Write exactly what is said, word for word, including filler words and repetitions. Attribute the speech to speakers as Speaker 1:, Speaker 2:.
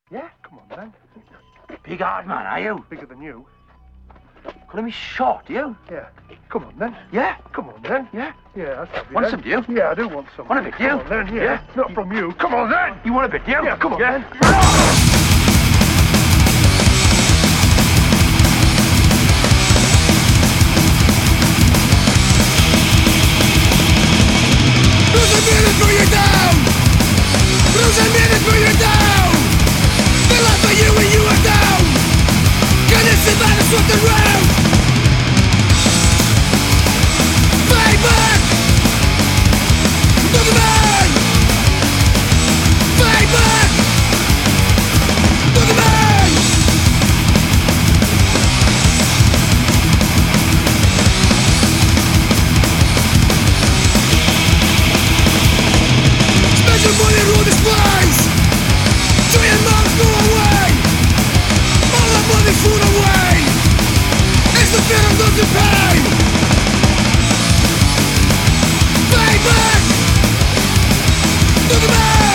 Speaker 1: Yeah?
Speaker 2: Come on, then.
Speaker 1: Big hard man, are you?
Speaker 2: Bigger than you.
Speaker 1: Calling me short, do you?
Speaker 2: Yeah. Come on, then.
Speaker 1: Yeah?
Speaker 2: Come on, then.
Speaker 1: Yeah?
Speaker 2: Yeah, that's have you,
Speaker 1: Want
Speaker 2: then.
Speaker 1: some, do you?
Speaker 2: Yeah, I do want some.
Speaker 1: Want a bit, do you?
Speaker 2: Come on, then, yeah.
Speaker 1: Yeah.
Speaker 2: Not from you. Come on, then.
Speaker 1: You want a bit, do you?
Speaker 2: Yeah, come on,
Speaker 1: yeah.
Speaker 2: then.
Speaker 3: Bruce minutes for you down. Bruce minutes for you down. They laugh at you when you are down. Can you see that it's something wrong? Fight back. To the man. Fight back. To the man. Spend your money on this place. Till your mouths go away. All that money thrown away. It's the fear of those who pay. Pay back to the man.